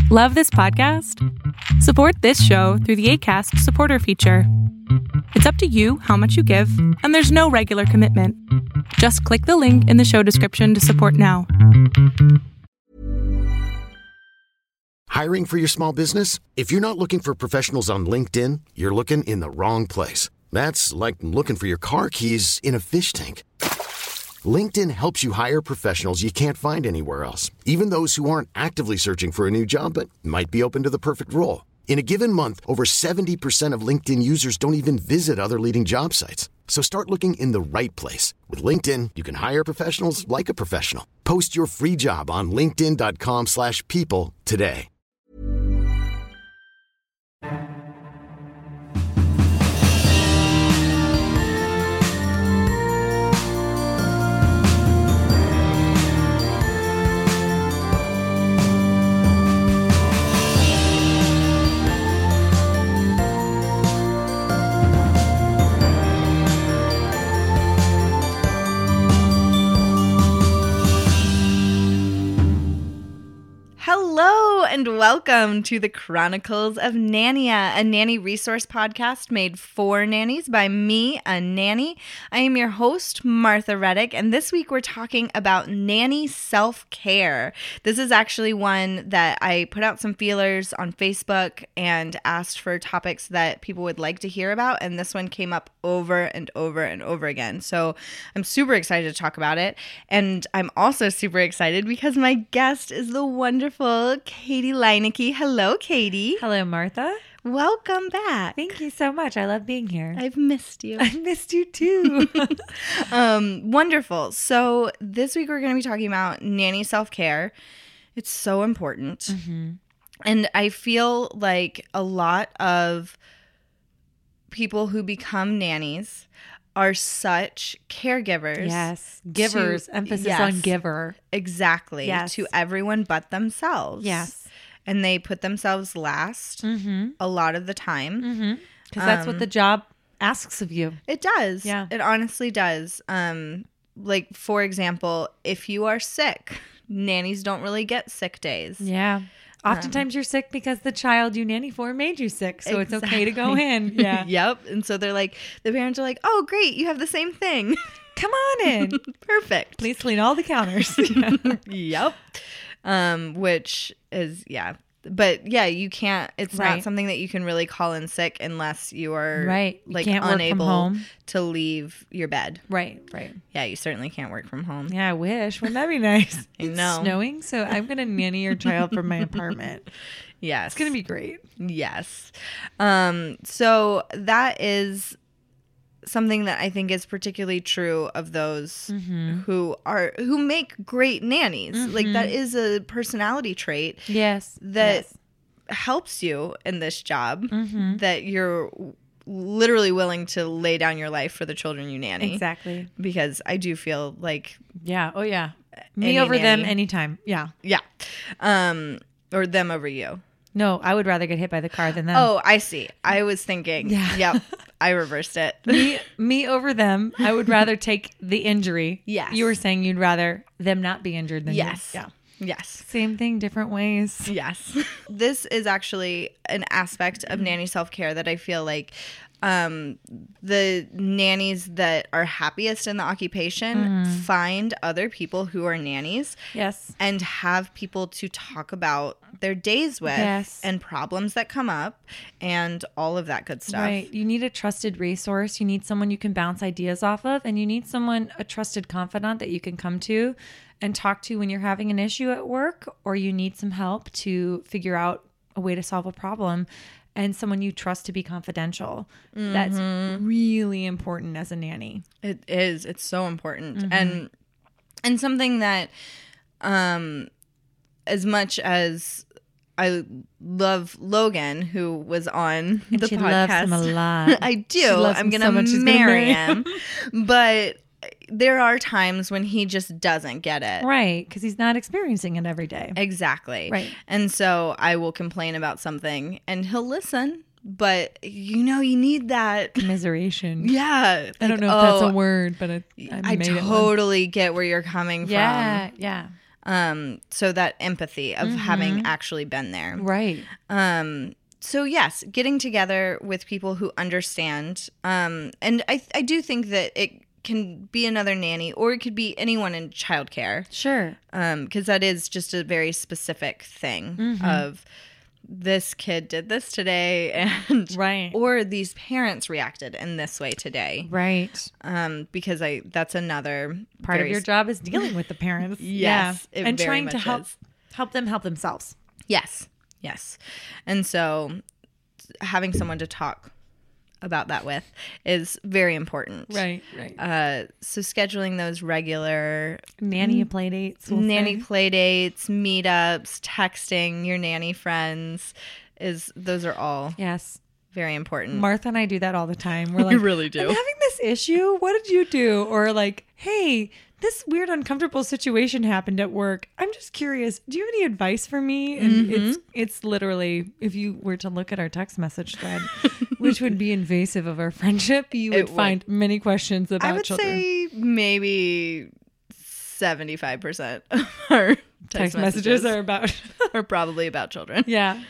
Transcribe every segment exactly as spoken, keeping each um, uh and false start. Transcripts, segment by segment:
Love this podcast? Support this show through the Acast supporter feature. It's up to you how much you give, and there's no regular commitment. Just click the link in the show description to support now. Hiring for your small business? If you're not looking for professionals on LinkedIn, you're looking in the wrong place. That's like looking for your car keys in a fish tank. LinkedIn helps you hire professionals you can't find anywhere else, even those who aren't actively searching for a new job but might be open to the perfect role. In a given month, over seventy percent of LinkedIn users don't even visit other leading job sites. So start looking in the right place. With LinkedIn, you can hire professionals like a professional. Post your free job on linkedin dot com slash people today. Hello and welcome to the Chronicles of Nania, a nanny resource podcast made for nannies by me, a nanny. I am your host, Martha Reddick, and this week we're talking about nanny self-care. This is actually one that I put out some feelers on Facebook and asked for topics that people would like to hear about, and this one came up over and over and over again. So I'm super excited to talk about it, and I'm also super excited because my guest is the wonderful Katie Leineke. Hello, Katie. Hello, Martha. Welcome back. Thank you so much. I love being here. I've missed you. I missed you too. um, wonderful. So this week we're going to be talking about nanny self-care. It's so important. Mm-hmm. And I feel like a lot of people who become nannies are such caregivers. Yes. Givers. To, Emphasis yes, on giver. Exactly. Yes. To everyone but themselves. Yes. And they put themselves last mm-hmm. a lot of the time. Because mm-hmm. that's um, what the job asks of you. It does. Yeah. It honestly does. Um, like, for example, if you are sick, nannies don't really get sick days. Yeah. Oftentimes um, you're sick because the child you nanny for made you sick. So exactly. It's okay to go in. Yeah. Yep. And so they're like, the parents are like, oh, great. You have the same thing. Come on in. Perfect. Please clean all the counters. Yep. Um, which is, yeah. But yeah, you can't, it's right. not something that you can really call in sick unless you are right. You like can't unable work from home. to leave your bed. Right, right. Yeah, you certainly can't work from home. Yeah, I wish. Wouldn't that be nice? I It's know. snowing, so I'm going to nanny your child from my apartment. Yes. It's going to be great. Yes. Um, so that is something that I think is particularly true of those mm-hmm. who are who make great nannies. Mm-hmm. Like that is a personality trait. Yes. That yes. helps you in this job. Mm-hmm. That you're literally willing to lay down your life for the children you nanny. Exactly. Because I do feel like yeah. Oh yeah. Me over nanny, them anytime. Yeah. Yeah. Um, or them over you. No, I would rather get hit by the car than them. Oh, I see. I was thinking. Yeah. Yep. I reversed it. me, me over them. I would rather take the injury. Yes. You were saying you'd rather them not be injured than yes. you. Yeah. Yes. Same thing, different ways. Yes. This is actually an aspect of nanny self-care that I feel like um, the nannies that are happiest in the occupation mm. find other people who are nannies. Yes. And have people to talk about their days with yes. and problems that come up and all of that good stuff. Right. You need a trusted resource. You need someone you can bounce ideas off of, and you need someone, a trusted confidant that you can come to and talk to when you're having an issue at work, or you need some help to figure out a way to solve a problem, and someone you trust to be confidential. Mm-hmm. That's really important as a nanny. It is. It's so important. Mm-hmm. And and something that um as much as I love Logan, who was on and the she podcast. Loves him a lot. I do. I'm going to so marry him. But there are times when he just doesn't get it. Right, because he's not experiencing it every day. Exactly. Right. And so I will complain about something and he'll listen. But, you know, you need that commiseration. Yeah. Like, I don't know if oh, that's a word, but it, I, I made totally it get where you're coming yeah, from. Yeah, yeah. Um, so that empathy of Mm-hmm. having actually been there. Right. Um, so yes, getting together with people who understand. Um, and I, I do think that it can be another nanny, or it could be anyone in childcare. Sure. Um, because that is just a very specific thing Mm-hmm. of this kid did this today, and Right. or these parents reacted in this way today. Right. Um, because I that's another Part of very your job is dealing with the parents. Yes, yeah. it And very trying much to help is. help them help themselves. Yes, yes. And so having someone to talk about that with is very important. Right. Right. Uh, so scheduling those regular Nanny play dates. We'll nanny say. play dates, meetups, texting your nanny friends is those are all Yes. very important. Martha and I do that all the time. We're like, really do. I'm having this issue. What did you do? Or like, hey, this weird uncomfortable situation happened at work. I'm just curious. Do you have any advice for me? And Mm-hmm. it's it's literally, if you were to look at our text message thread, which would be invasive of our friendship, you would, It would. find many questions about I would children. say maybe seventy-five percent of our text, text messages, messages are about are probably about children. yeah.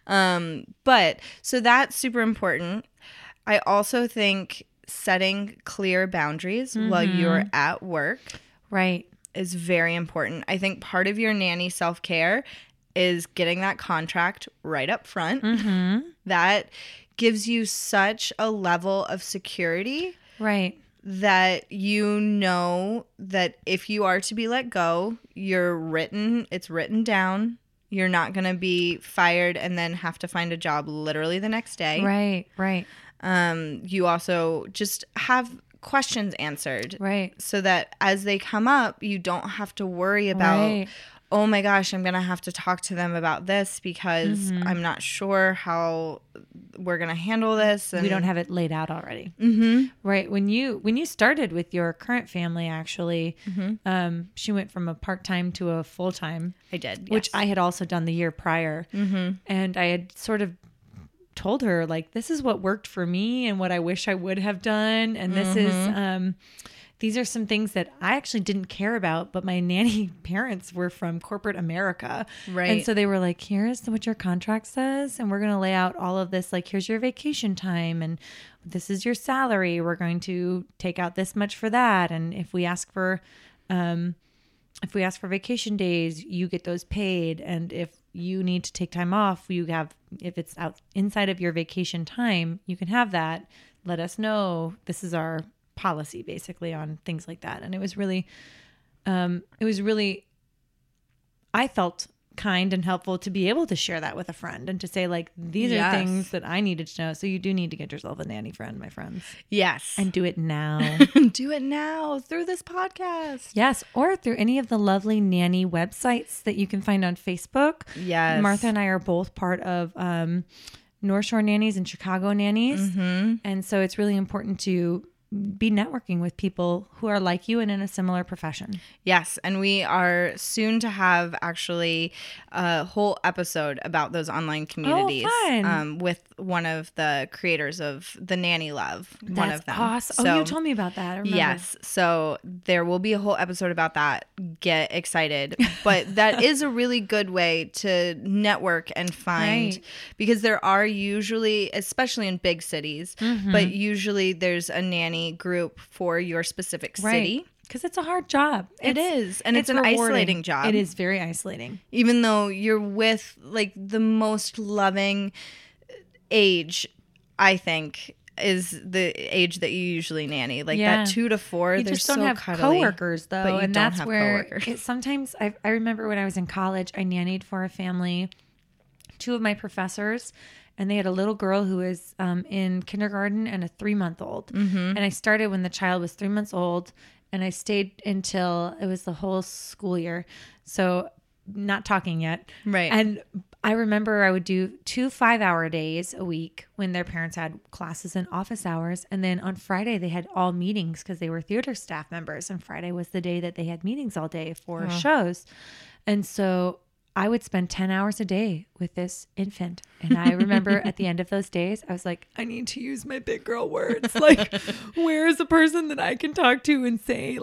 Um, but so that's super important. I also think setting clear boundaries while you're at work Right. is very important. I think part of your nanny self-care is getting that contract right up front. Mm-hmm. That gives you such a level of security Right. that you know that if you are to be let go, you're written, it's written down. You're not going to be fired and then have to find a job literally the next day. Right. Right. Um, you also just have questions answered Right. so that as they come up, you don't have to worry about, Right. oh my gosh, I'm going to have to talk to them about this because Mm-hmm. I'm not sure how we're going to handle this. And We don't have it laid out already. Mm-hmm. Right. When you when you started with your current family, actually, Mm-hmm. um, she went from a part time to a full time, I did. which yes. I had also done the year prior, Mm-hmm. and I had sort of told her like, this is what worked for me and what I wish I would have done, and this is um, these are some things that I actually didn't care about, but my nanny parents were from corporate America. Right. And so they were like, here's what your contract says. And we're going to lay out all of this. Like, here's your vacation time. And this is your salary. We're going to take out this much for that. And if we ask for, um, if we ask for vacation days, you get those paid. And if you need to take time off, you have, if it's out inside of your vacation time, you can have that. Let us know. This is our policy basically on things like that. And it was really, um, it was really, I felt kind and helpful to be able to share that with a friend and to say like, these Yes. are things that I needed to know. So you do need to get yourself a nanny friend, my friends, Yes. and do it now. do it now through this podcast. Yes. Or through any of the lovely nanny websites that you can find on Facebook. Yes. Martha and I are both part of, um, North Shore Nannies and Chicago Nannies. Mm-hmm. And so it's really important to be networking with people who are like you and in a similar profession. Yes, and we are soon to have actually a whole episode about those online communities fun. Um, with one of the creators of the Nanny Love. one That's of them. awesome. So, oh, you told me about that. I remember. yes, so there will be a whole episode about that. Get excited. But that is a really good way to network and find, Right. because there are usually, especially in big cities, Mm-hmm. but usually there's a nanny group for your specific city. Right. Because it's a hard job. It It's- is, and it's, an rewarding. isolating job. It is very isolating. Even though you're with like the most loving age, I think, is the age that you usually nanny. Like Yeah. that two to four, You they're just don't so have cuddly. coworkers though, but you and don't that's have where coworkers. it, sometimes I, I remember when I was in college, I nannied for a family. Two of my professors, and they had a little girl who was um, in kindergarten and a three month old. Mm-hmm. And I started when the child was three months old, and I stayed until it was the whole school year. So not talking yet. Right. And I remember I would do two five hour days a week when their parents had classes and office hours. And then on Friday, they had all meetings because they were theater staff members. And Friday was the day that they had meetings all day for shows. And so I would spend ten hours a day with this infant. And I remember at the end of those days, I was like, I need to use my big girl words. Like, where is a person that I can talk to and say, like,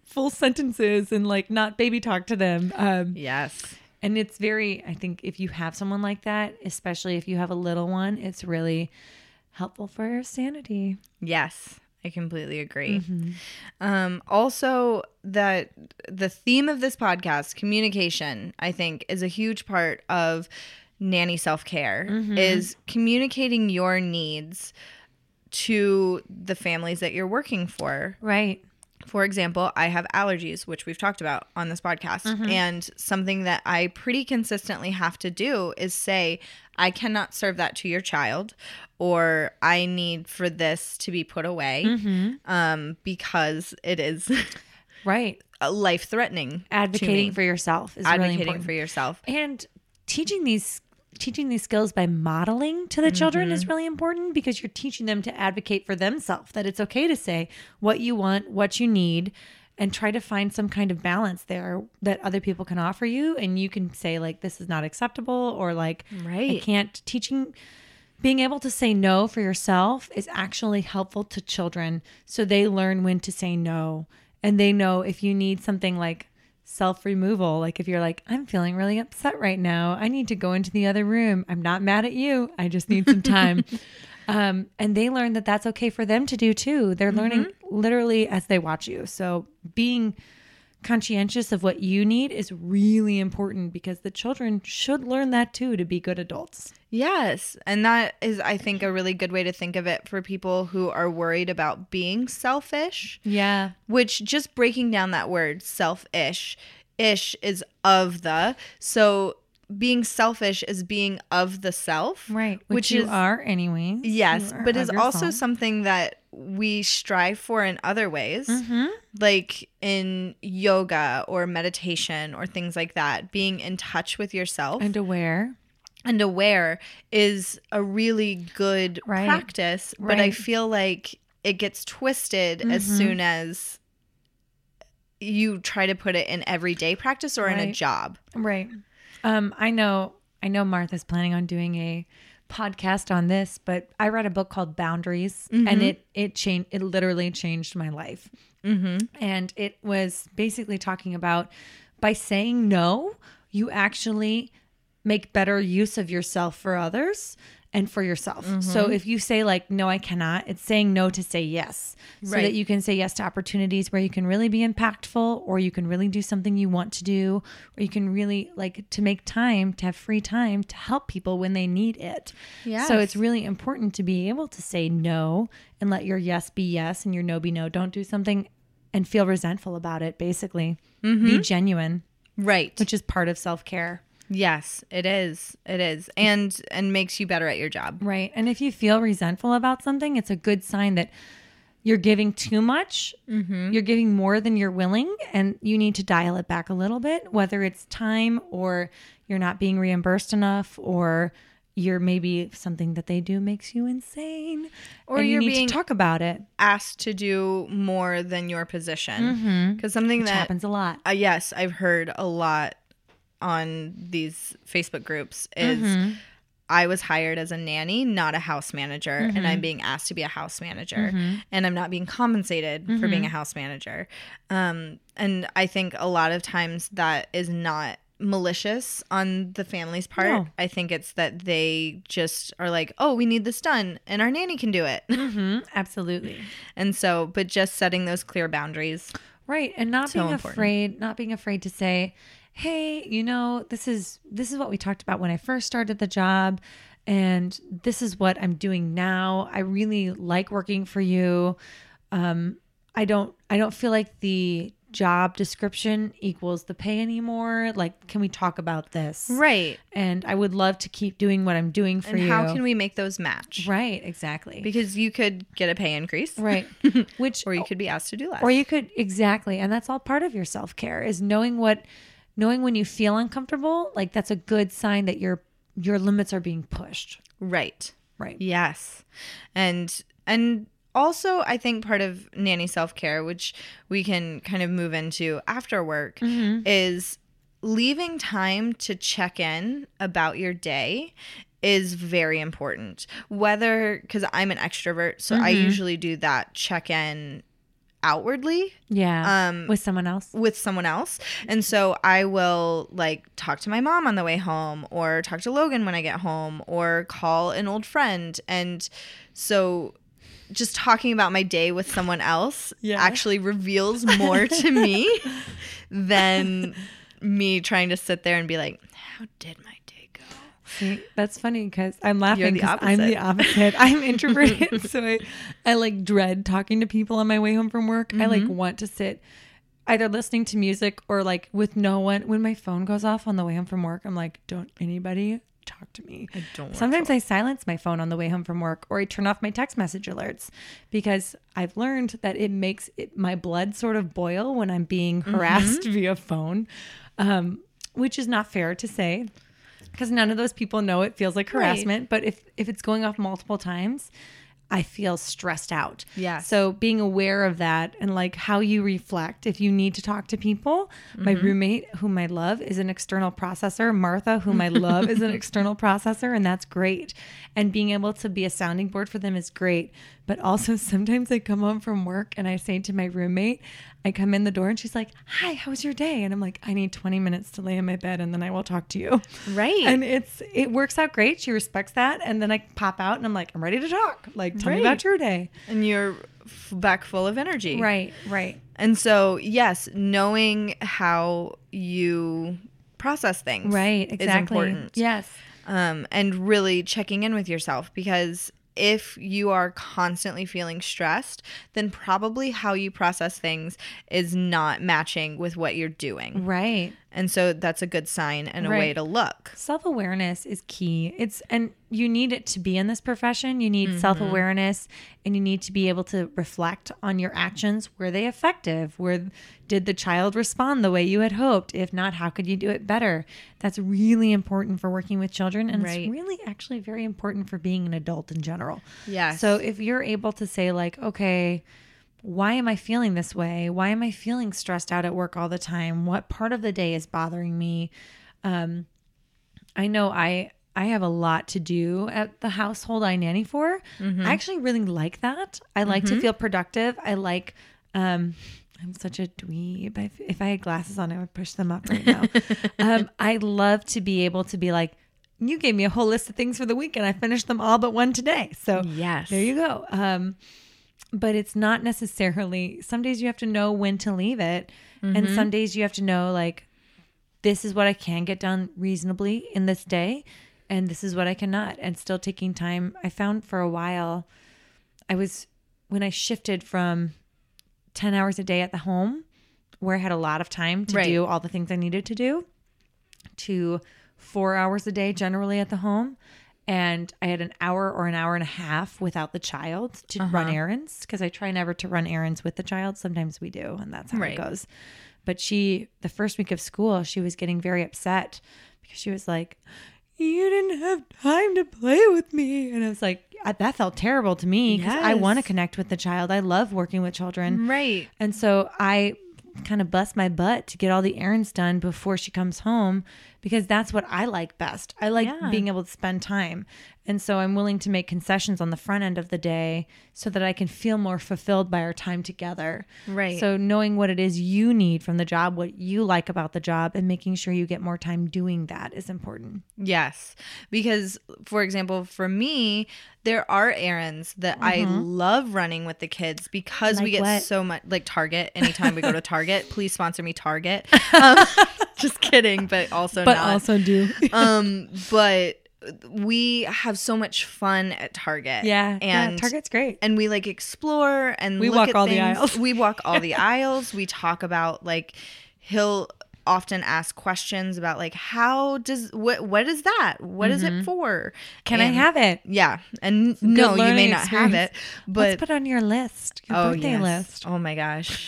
full sentences and like not baby talk to them. Um, Yes. And it's very, I think if you have someone like that, especially if you have a little one, it's really helpful for your sanity. Yes, I completely agree. Mm-hmm. Um, also, that the theme of this podcast, communication, I think is a huge part of nanny self-care, mm-hmm. is communicating your needs to the families that you're working for. Right. For example, I have allergies, which we've talked about on this podcast. Mm-hmm. And something that I pretty consistently have to do is say, I cannot serve that to your child, or I need for this to be put away, mm-hmm. um, because it is right life-threatening. Advocating for yourself is Advocating really important. for yourself. And teaching these Teaching these skills by modeling to the mm-hmm. children is really important, because you're teaching them to advocate for themselves, that it's okay to say what you want, what you need, and try to find some kind of balance there that other people can offer you. And you can say like, this is not acceptable, or like, right. I can't. Teaching, being able to say no for yourself is actually helpful to children, so they learn when to say no. And they know if you need something like self-removal, like if you're like, I'm feeling really upset right now, I need to go into the other room, I'm not mad at you, I just need some time. um, and they learn that that's okay for them to do too. They're mm-hmm. learning literally as they watch you. So being conscientious of what you need is really important, because the children should learn that too, to be good adults. Yes. And that is, I think, a really good way to think of it for people who are worried about being selfish. Yeah. Which, just breaking down that word, selfish, ish is of the. So being selfish is being of the self. Right. Which, which you is, are anyway. Yes. But is yourself. Also something that we strive for in other ways, mm-hmm. like in yoga or meditation or things like that. Being in touch with yourself. And aware. And aware is a really good right. practice, but right. I feel like it gets twisted mm-hmm. as soon as you try to put it in everyday practice or right. in a job. Right. Um, I know, I know Martha's planning on doing a podcast on this, but I read a book called Boundaries, mm-hmm. and it, it changed, it literally changed my life. Mm-hmm. And it was basically talking about, by saying no, you actually make better use of yourself for others and for yourself. Mm-hmm. So if you say like, no, I cannot, it's saying no to say yes. So right. that you can say yes to opportunities where you can really be impactful, or you can really do something you want to do, or you can really like to make time, to have free time to help people when they need it. Yes. So it's really important to be able to say no and let your yes be yes and your no be no. Don't do something and feel resentful about it, basically. Mm-hmm. Be genuine. Right. Which is part of self-care. Yes, it is. It is. And and makes you better at your job. Right. And if you feel resentful about something, it's a good sign that you're giving too much. Mm-hmm. You're giving more than you're willing, and you need to dial it back a little bit, whether it's time, or you're not being reimbursed enough, or you're maybe something that they do makes you insane, or and you're you need being to talk about it. Asked to do more than your position. Because mm-hmm. something Which that happens a lot. Uh, yes, I've heard a lot on these Facebook groups is mm-hmm. I was hired as a nanny, not a house manager, mm-hmm. and I'm being asked to be a house manager, mm-hmm. and I'm not being compensated mm-hmm. for being a house manager. Um, and I think a lot of times that is not malicious on the family's part. No. I think it's that they just are like, oh, we need this done and our nanny can do it. Mm-hmm. Absolutely. And so, but just setting those clear boundaries. Right. And not so being important. afraid, not being afraid to say, hey, you know, this is, this is what we talked about when I first started the job, and this is what I'm doing now. I really like working for you. Um, I don't, I don't feel like the job description equals the pay anymore. Like, can we talk about this? Right. And I would love to keep doing what I'm doing for and you. How can we make those match? Right, exactly. Because you could get a pay increase. Right. Which, or you could be asked to do less. Or you could, exactly. And that's all part of your self-care, is knowing what, knowing when you feel uncomfortable, like that's a good sign that your, your limits are being pushed. Right. Right. Yes. And, and, also, I think part of nanny self-care, which we can kind of move into after work, mm-hmm. is leaving time to check in about your day is very important. Whether, because I'm an extrovert, so mm-hmm. I usually do that check in outwardly. Yeah. Um, with someone else. with someone else. And so I will like talk to my mom on the way home, or talk to Logan when I get home, or call an old friend. And so just talking about my day with someone else Yeah. actually reveals more to me than me trying to sit there and be like, how did my day go? See, that's funny because I'm laughing the because I'm the opposite. I'm introverted. So I, I like dread talking to people on my way home from work. I like want to sit either listening to music or like with no one. When my phone goes off on the way home from work, I'm like, don't anybody talk to me. I don't want Sometimes to. I silence my phone on the way home from work, or I turn off my text message alerts, because I've learned that it makes it, my blood sort of boil when I'm being harassed Mm-hmm. via phone, um, which is not fair to say, because none of those people know it feels like harassment. Right. But if, if it's going off multiple times, I feel stressed out. Yes. So being aware of that and like how you reflect if you need to talk to people. My Mm-hmm. roommate, whom I love, is an external processor. Martha, whom I love, is an external processor, and that's great. And being able to be a sounding board for them is great. But also sometimes I come home from work and I say to my roommate, I come in the door and she's like, hi, how was your day? And I'm like, I need twenty minutes to lay in my bed and then I will talk to you. Right. And it's it works out great. She respects that. And then I pop out and I'm like, I'm ready to talk. Like, tell me Right. about your day. And you're f- back full of energy. Right, right. And so, yes, knowing how you process things Right, exactly. is important. Yes. Um, and really checking in with yourself, because if you are constantly feeling stressed, then probably how you process things is not matching with what you're doing. Right. And so that's a good sign and a way Right. to look. Self-awareness is key. It's and you need it to be in this profession. You need Mm-hmm. self-awareness, and you need to be able to reflect on your actions. Were they effective? Were did the child respond the way you had hoped? If not, how could you do it better? That's really important for working with children, and Right. it's really actually very important for being an adult in general. Yes. So if you're able to say like, okay, why am I feeling this way? Why am I feeling stressed out at work all the time? What part of the day is bothering me? Um, I know I I have a lot to do at the household I nanny for. I actually really like that. I like to feel productive. I like, um, I'm such a dweeb. I, if I had glasses on, I would push them up right now. um, I love to be able to be like, you gave me a whole list of things for the week and I finished them all but one today. So Yes. there you go. Um, but it's not necessarily, some days you have to know when to leave it. And some days you have to know like, this is what I can get done reasonably in this day. And this is what I cannot. And still taking time. I found for a while, I was, when I shifted from ten hours a day at the home, where I had a lot of time to Right. do all the things I needed to do, to four hours a day generally at the home. And I had an hour or an hour and a half without the child to run errands, because I try never to run errands with the child. Sometimes we do, and that's how Right. it goes. But she, the first week of school, she was getting very upset because she was like, you didn't have time to play with me. And I was like, I- that felt terrible to me because I Yes. want to connect with the child. I love working with children. Right. And so I kind of bust my butt to get all the errands done before she comes home, because that's what I like best. I like Yeah. being able to spend time. And so I'm willing to make concessions on the front end of the day so that I can feel more fulfilled by our time together. Right. So knowing what it is you need from the job, what you like about the job, and making sure you get more time doing that is important. Yes. Because, for example, for me, there are errands that I love running with the kids because we Like get what? so much, like Target. Anytime we go to Target, please sponsor me, Target. Um, just kidding, but also But not. also do. um, but we have so much fun at Target. yeah. And yeah, Target's great. and we like explore and We look walk at all the things. aisles. We walk all the aisles. We talk about like he'll often ask questions about like how does what what is that? What is it for? Can I And- have it? Yeah. And no, you may learning not have it. experience. But Let's put it on your list, your oh birthday yes. list. Oh my gosh.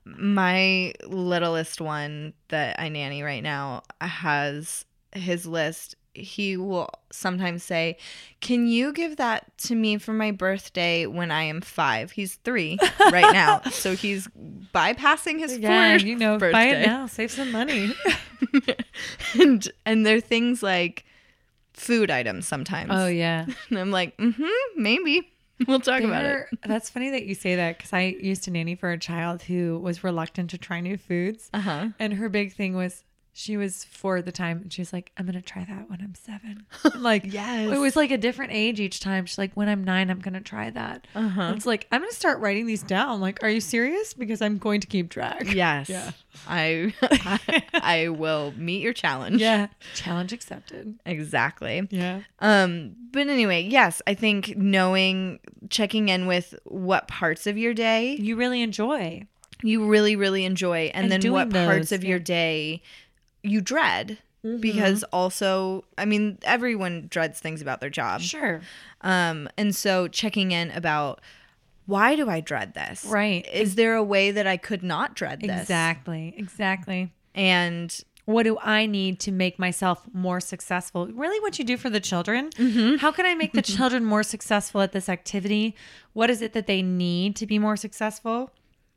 My littlest one that I nanny right now has his list. He will sometimes say, can you give that to me for my birthday when I am five? He's three right now. So he's bypassing his Yeah, fourth you know, birthday. buy it now, save some money. and and they're things like food items sometimes. Oh yeah, And I'm like, mm-hmm, maybe. We'll talk about it. They're- That's funny that you say that because I used to nanny for a child who was reluctant to try new foods. Uh-huh. And her big thing was she was four at the time. And she was like, I'm going to try that when I'm seven. Like, Yes. it was like a different age each time. She's like, when I'm nine, I'm going to try that. Uh-huh. And it's like, I'm going to start writing these down. Like, are you serious? Because I'm going to keep track. Yes. Yeah. I, I I will meet your challenge. Yeah. Challenge accepted. Exactly. Yeah. Um, but anyway, yes, I think knowing, checking in with what parts of your day You really enjoy. you really, really enjoy, and, And then doing what parts those, of your yeah. day you dread. Because also, I mean, everyone dreads things about their job. Sure. Um, and so checking in about, why do I dread this? Right. Is there a way that I could not dread this? Exactly. Exactly. And What do I need to make myself more successful? Really what you do for the children. Mm-hmm. How can I make the children more successful at this activity? What is it that they need to be more successful?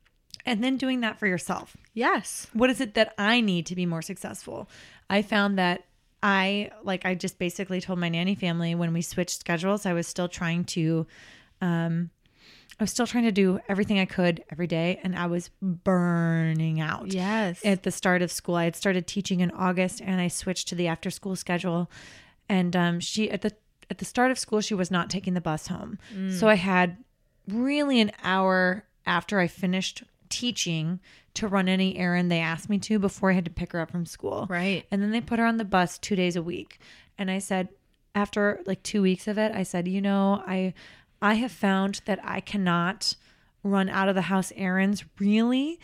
And then doing that for yourself. yes. What is it that I need to be more successful? I found that I, like, I just basically told my nanny family when we switched schedules, I was still trying to, um, I was still trying to do everything I could every day, and I was burning out. Yes. At the start of school, I had started teaching in August, and I switched to the after school schedule. And um, she at the at the start of school, she was not taking the bus home, so I had really an hour after I finished teaching to run any errand they asked me to before I had to pick her up from school. Right. And then they put her on the bus two days a week. And I said, after like two weeks of it, I said, you know, I I have found that I cannot run out of the house errands really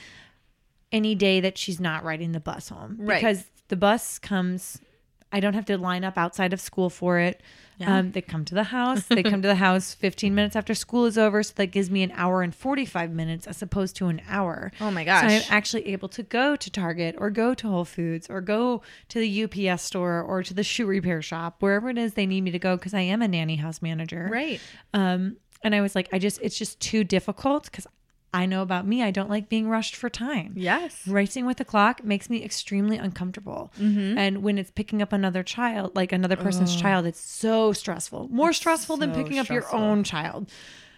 any day that she's not riding the bus home. Right. Because the bus comes, I don't have to line up outside of school for it. Yeah. Um, they come to the house. They come to the house fifteen minutes after school is over. So that gives me an hour and forty-five minutes as opposed to an hour. Oh my So I'm gosh. actually able to go to Target or go to Whole Foods or go to the U P S store or to the shoe repair shop, wherever it is they need me to go, because I am a nanny house manager. Right. Um, and I was like, I just, it's just too difficult because I know about me. I don't like being rushed for time. Yes. Racing with the clock makes me extremely uncomfortable. And when it's picking up another child, like another person's child, it's so stressful. More stressful than so picking up your stressful. own child.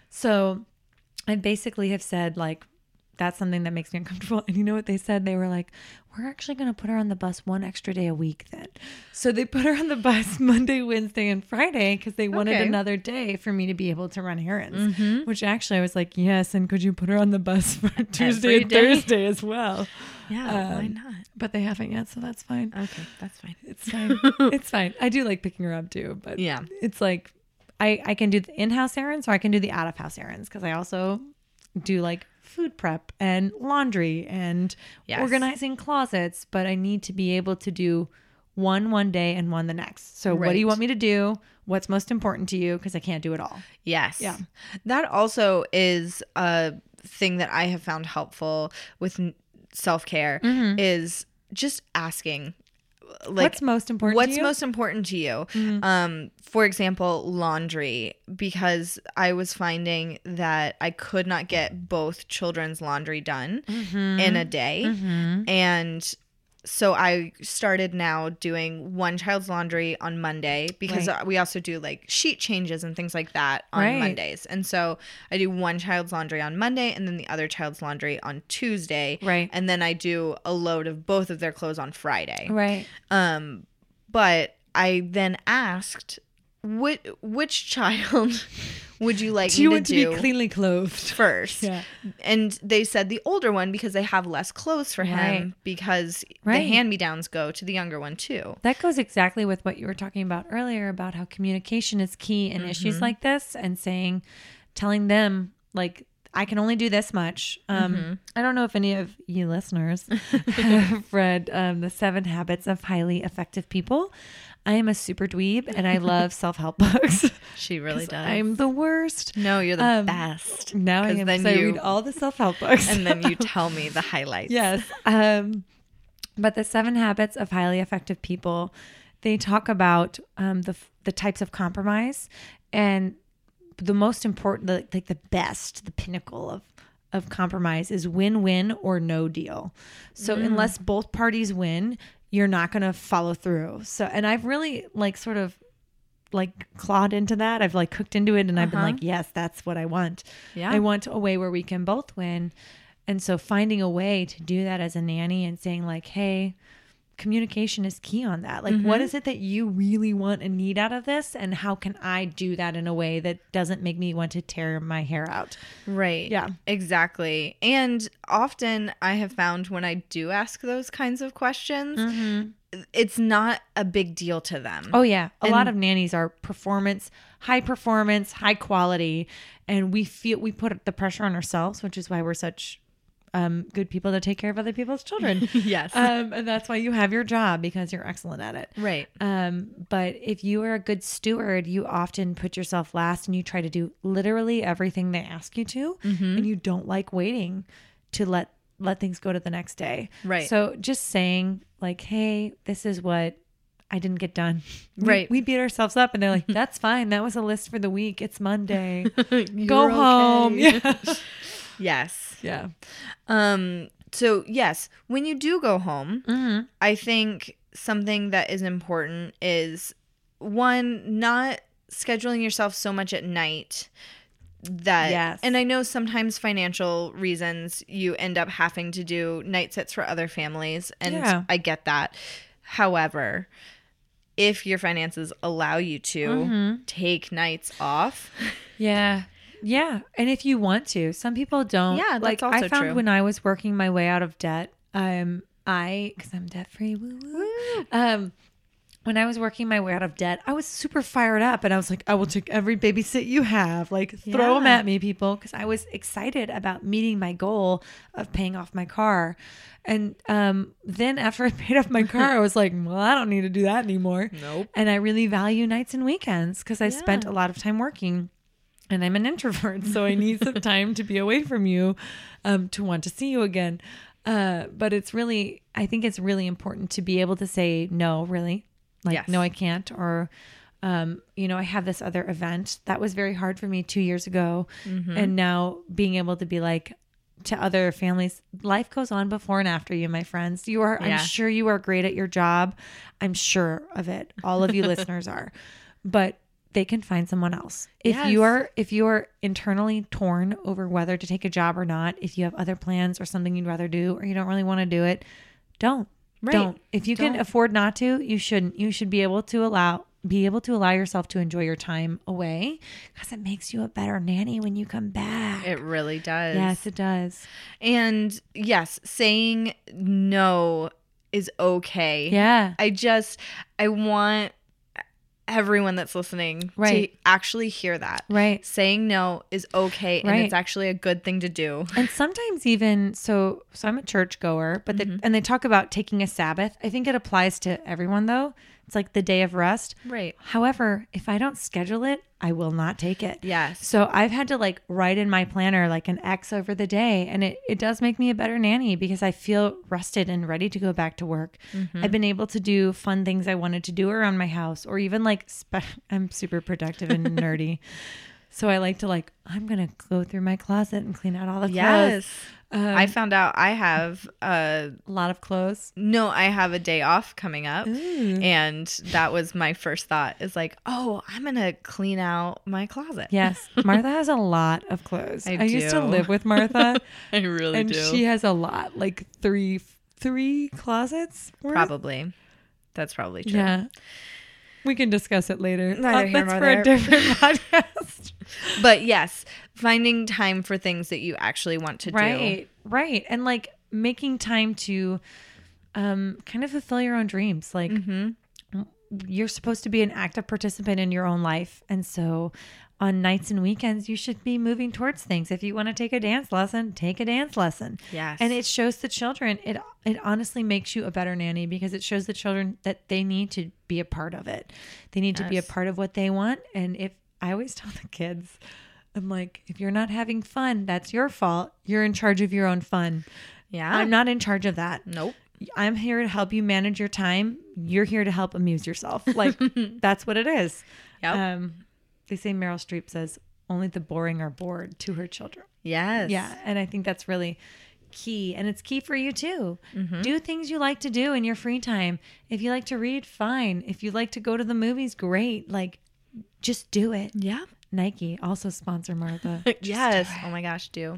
So I basically have said, like, that's something that makes me uncomfortable. And you know what they said? They were like, we're actually going to put her on the bus one extra day a week then. So they put her on the bus Monday, Wednesday, and Friday because they wanted Okay. another day for me to be able to run errands, which actually I was like, yes. And could you put her on the bus for Tuesday Every and day? Thursday as well? Yeah. why Um, not? But they haven't yet, so that's fine. Okay. That's fine. It's fine. It's fine. I do like picking her up too, but Yeah. it's like I, I can do the in-house errands or I can do the out-of-house errands because I also do like food prep and laundry and Yes. organizing closets, but I need to be able to do one one day and one the next. So what do you Right. want me to do? What's most important to you? Because I can't do it all. Yes. Yeah. That also is a thing that I have found helpful with n- self-care is just asking, like, What's most important what's to you? most important to you? Um, for example, laundry, because I was finding that I could not get both children's laundry done in a day. And so I started now doing one child's laundry on Monday because Right. we also do like sheet changes and things like that on Right. Mondays. And so I do one child's laundry on Monday and then the other child's laundry on Tuesday. Right. And then I do a load of both of their clothes on Friday. Right. Um, but I then asked, which, which child would you like Do you me want to, to do be cleanly clothed? first? Yeah. And they said the older one because they have less clothes for him Right. because Right. the hand-me-downs go to the younger one too. That goes exactly with what you were talking about earlier about how communication is key in issues like this and saying, telling them, like, I can only do this much. Um, I don't know if any of you listeners have read um, The Seven Habits of Highly Effective People. I am a super dweeb and I love self-help books. She really does. I'm the worst. no, you're the Um, best. Now I 'Cause am. then so I you- read all the self-help books. And then you tell me the highlights. Yes. Um, but the seven habits of highly effective people, they talk about um, the the types of compromise, and the most important, the, like the best, the pinnacle of of compromise is win-win or no deal. So unless both parties win, you're not going to follow through. So, and I've really like sort of like clawed into that. I've like cooked into it and I've been Uh-huh. like, yes, that's what I want. Yeah. I want a way where we can both win. And so finding a way to do that as a nanny and saying like, hey, communication is key on that. Like, Mm-hmm. what is it that you really want and need out of this? And how can I do that in a way that doesn't make me want to tear my hair out? Right. Yeah. Exactly. And often I have found when I do ask those kinds of questions, it's not a big deal to them. Oh yeah. A lot And- of nannies are performance, high performance, high quality. And we feel, we put the pressure on ourselves, which is why we're such um, good people to take care of other people's children. Yes. Um, and that's why you have your job, because you're excellent at it. Right. Um, but if you are a good steward, you often put yourself last and you try to do literally everything they ask you to, and you don't like waiting to let let things go to the next day. Right. So just saying like, hey, this is what I didn't get done. We- Right. We, beat ourselves up and they're like, that's fine. That was a list for the week. It's Monday. Go You're home. okay. Yeah. Yes. Yeah. Um, so yes, when you do go home, Mm-hmm. I think something that is important is one, not scheduling yourself so much at night that, Yes. and I know sometimes financial reasons you end up having to do night sits for other families, and Yeah. I get that. However, if your finances allow you to Mm-hmm. take nights off, Yeah. Yeah. And if you want to, some people don't. Yeah, that's like also I found true. when I was working my way out of debt, um, I, cause I'm debt free, woo woo. Um, when I was working my way out of debt, I was super fired up and I was like, I will take every babysit you have, like throw them Yeah. at me, people. Cause I was excited about meeting my goal of paying off my car. And um, then after I paid off my car, I was like, well, I don't need to do that anymore. Nope. And I really value nights and weekends because I spent Yeah. a lot of time working. And I'm an introvert, so I need some time to be away from you, um, to want to see you again. Uh, but it's really, I think it's really important to be able to say no, really, like Yes. no, I can't, or um, you know, I have this other event that was very hard for me two years ago, Mm-hmm. and now being able to be like to other families, life goes on before and after you, my friends. You are, Yeah. I'm sure you are great at your job. I'm sure of it. All of you listeners are, but they can find someone else. If Yes. you are if you are internally torn over whether to take a job or not, if you have other plans or something you'd rather do or you don't really want to do it, don't. Right. Don't. If you can Don't. afford not to, you shouldn't. You should be able to allow be able to allow yourself to enjoy your time away, because it makes you a better nanny when you come back. It really does. Yes, it does. And yes, saying no is okay. Yeah. I just, I want everyone that's listening Right. to actually hear that. Right. Saying no is okay. And Right. it's actually a good thing to do. And sometimes even so so I'm a church goer, but Mm-hmm. the, and they talk about taking a Sabbath. I think it applies to everyone though. It's like the day of rest. Right. However, if I don't schedule it, I will not take it. Yes. So I've had to like write in my planner like an X over the day, and it, it does make me a better nanny because I feel rested and ready to go back to work. Mm-hmm. I've been able to do fun things I wanted to do around my house, or even like spe- I'm super productive and nerdy. So I like to like, I'm going to go through my closet and clean out all the clothes. Yes. Um, I found out I have uh a lot of clothes. no, I have a day off coming up. Ooh. And that was my first thought is like, oh, I'm going to clean out my closet. Yes. Martha has a lot of clothes. I I, used to do. live with Martha. I really and she has a lot, like three, three closets. worth? Probably. That's probably true. Yeah. We can discuss it later. Neither Uh, here that's nor for there. a different podcast. But yes, finding time for things that you actually want to Right. Right. And like making time to um kind of fulfill your own dreams. Like do. hmm you're supposed to be an active participant in your own life. And so on nights and weekends, you should be moving towards things. If you want to take a dance lesson, take a dance lesson. Yes. And it shows the children, it it honestly makes you a better nanny because it shows the children that they need to be a part of it. They need to be a Yes. part of what they want. And if I always tell the kids, I'm like, if you're not having fun, that's your fault. You're in charge of your own fun. Yeah. I'm not in charge of that. Nope. I'm here to help you manage your time. You're here to help amuse yourself. Like that's what it is. Yep. Um, they say Meryl Streep says only the boring are bored to her children. Yes. Yeah. And I think that's really key. And it's key for you too. Mm-hmm. Do things you like to do in your free time. If you like to read, fine. If you like to go to the movies, great. Like just do it. Yeah. Nike also sponsor Martha. Yes. Oh my gosh, do.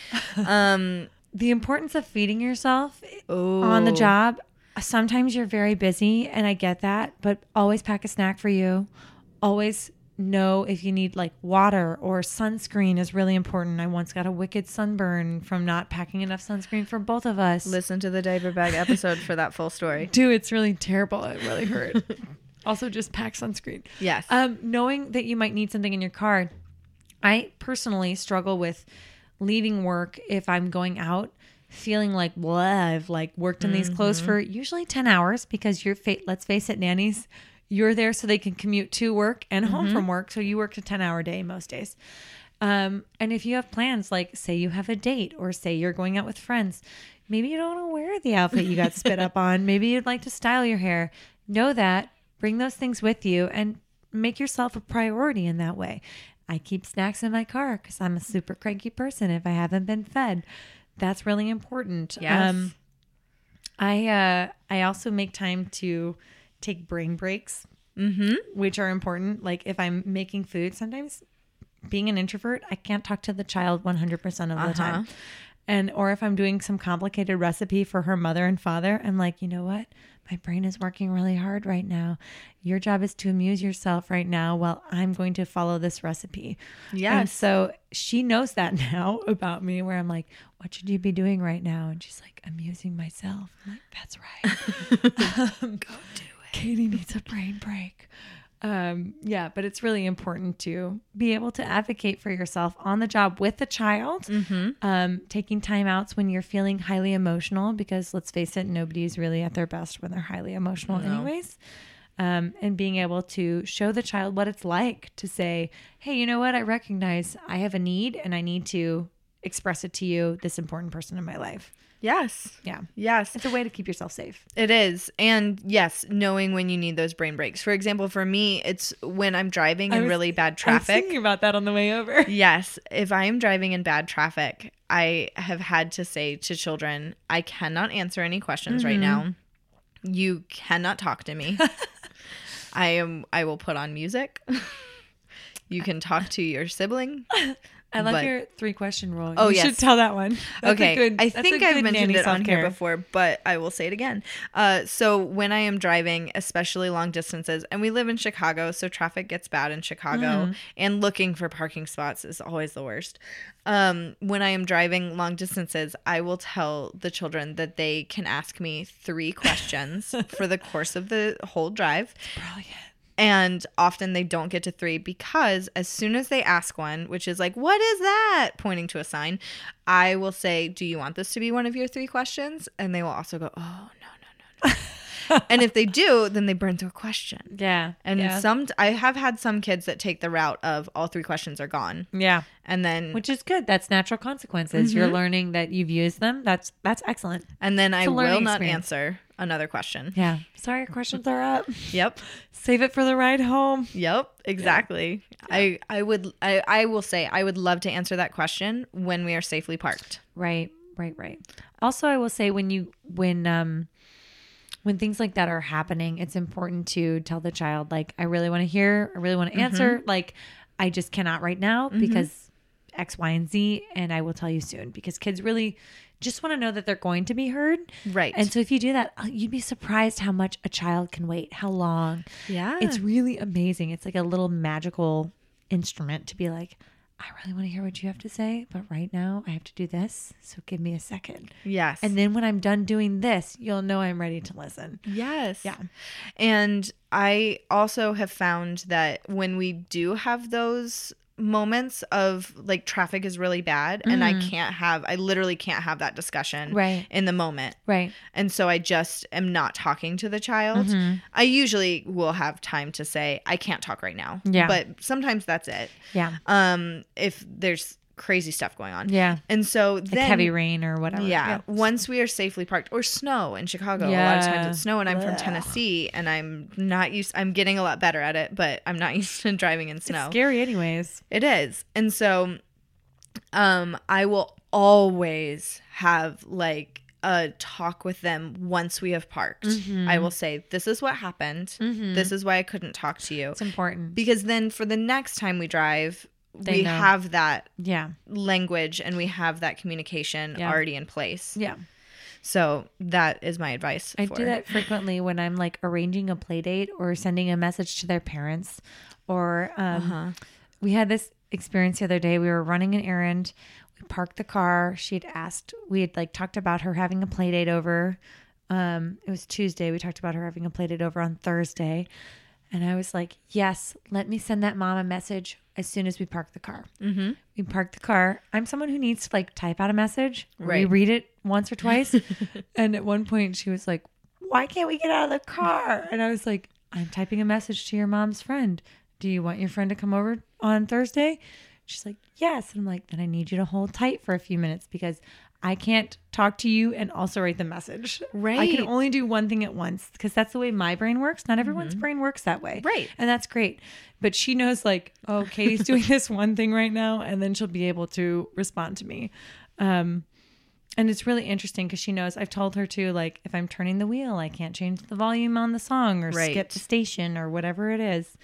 Um, the importance of feeding yourself Ooh. on the job. Sometimes you're very busy and I get that, but always pack a snack for you. Always know if you need like water or sunscreen is really important. I once got a wicked sunburn from not packing enough sunscreen for both of us. Listen to the diaper bag episode for that full story. Dude, it's really terrible. It really hurt. Also, just pack sunscreen. Yes. Um, knowing that you might need something in your car. I personally struggle with leaving work if I'm going out feeling like, well, I've like worked in these mm-hmm. clothes for usually ten hours because you're, fa- let's face it, nannies, you're there so they can commute to work and home mm-hmm. from work. So you work a ten hour day most days. Um, and if you have plans, like say you have a date or say you're going out with friends, maybe you don't want to wear the outfit you got spit up on. Maybe you'd like to style your hair. Know that. Bring those things with you and make yourself a priority in that way. I keep snacks in my car because I'm a super cranky person if I haven't been fed. That's really important. Yes. Um, I uh, I also make time to take brain breaks, mm-hmm. which are important. Like if I'm making food, sometimes being an introvert, I can't talk to the child one hundred percent of the uh-huh. time. And or if I'm doing some complicated recipe for her mother and father, I'm like, you know what? My brain is working really hard right now. Your job is to amuse yourself right now while I'm going to follow this recipe. Yes. And so she knows that now about me where I'm like, what should you be doing right now? And she's like, amusing myself. I'm like, that's right. um, Go do it. Katie needs a brain break. Um, yeah, but it's really important to be able to advocate for yourself on the job with the child, mm-hmm. um, taking time outs when you're feeling highly emotional, because let's face it, nobody's really at their best when they're highly emotional No. anyways. Um, and being able to show the child what it's like to say, hey, you know what? I recognize I have a need and I need to express it to you, this important person in my life. Yes. Yeah. Yes. It's a way to keep yourself safe. It is. And yes, knowing when you need those brain breaks. For example, for me, it's when I'm driving in was, really bad I was traffic. thinking about that on the way over. Yes. If I am driving in bad traffic, I have had to say to children, I cannot answer any questions mm-hmm. right now. You cannot talk to me. I am. I will put on music. You can talk to your sibling. I love but, your three question rule. Oh, you yes. should tell that one. That's okay. Good, I think I've mentioned it on here before, but I will say it again. Uh, so when I am driving, especially long distances, and we live in Chicago, so traffic gets bad in Chicago, mm. and looking for parking spots is always the worst. Um, when I am driving long distances, I will tell the children that they can ask me three questions for the course of the whole drive. Brilliant. And often they don't get to three because as soon as they ask one, which is like, what is that? Pointing to a sign, I will say, do you want this to be one of your three questions? And they will also go, oh, no, no, no, no. And if they do, then they burn through a question. Yeah. And yeah. some, I have had some kids that take the route of all three questions are gone. Yeah. And then, which is good. That's natural consequences. Mm-hmm. You're learning that you've used them. That's, that's excellent. And then it's I will not experience. answer another question. Yeah. Sorry, your questions are up. Yep. Save it for the ride home. Yep, exactly. Yeah. I, I would, I, I will say I would love to answer that question when we are safely parked. Right, right, right. Also, I will say when you, when, um, when things like that are happening, it's important to tell the child, like, I really want to hear, I really want to answer. Mm-hmm. Like, I just cannot right now mm-hmm. because X, Y, and Z, and I will tell you soon, because kids really just want to know that they're going to be heard. Right. And so if you do that, you'd be surprised how much a child can wait, how long. Yeah. It's really amazing. It's like a little magical instrument to be like, I really want to hear what you have to say, but right now I have to do this. So give me a second. Yes. And then when I'm done doing this, you'll know I'm ready to listen. Yes. Yeah. And I also have found that when we do have those moments of like traffic is really bad mm-hmm. and I can't have, I literally can't have that discussion right. in the moment. Right. And so I just am not talking to the child. Mm-hmm. I usually will have time to say, I can't talk right now. Yeah. But sometimes that's it. Yeah. Um, if there's crazy stuff going on. Yeah. And so like then heavy rain or whatever. Yeah, yeah. Once we are safely parked, or snow in Chicago, yeah. a lot of times it's snow, and I'm Ugh. from Tennessee, and I'm not used, I'm getting a lot better at it, but I'm not used to driving in snow. It's scary anyways. It is. And so um, I will always have like a talk with them once we have parked. Mm-hmm. I will say, this is what happened. Mm-hmm. This is why I couldn't talk to you. It's important. Because then for the next time we drive, They we know. have that Yeah. language and we have that communication Yeah. already in place. Yeah. So that is my advice. I for do that frequently when I'm like arranging a play date or sending a message to their parents. Or um, Uh-huh. we had this experience the other day. We were running an errand. We parked the car. She had asked, we had like talked about her having a play date over. Um, it was Tuesday. We talked about her having a play date over on Thursday. And I was like, yes, let me send that mom a message as soon as we park the car. Mm-hmm. We parked the car. I'm someone who needs to like type out a message, Right. reread it once or twice. And at one point she was like, why can't we get out of the car? And I was like, I'm typing a message to your mom's friend. Do you want your friend to come over on Thursday? She's like, yes. And I'm like, then I need you to hold tight for a few minutes because I can't talk to you and also write the message. Right. I can only do one thing at once because that's the way my brain works. Not everyone's brain works that way. Right. And that's great. But she knows like, oh, Katie's doing this one thing right now. And then she'll be able to respond to me. Um, and it's really interesting because she knows I've told her to, like, if I'm turning the wheel, I can't change the volume on the song or Right. skip the station or whatever it is.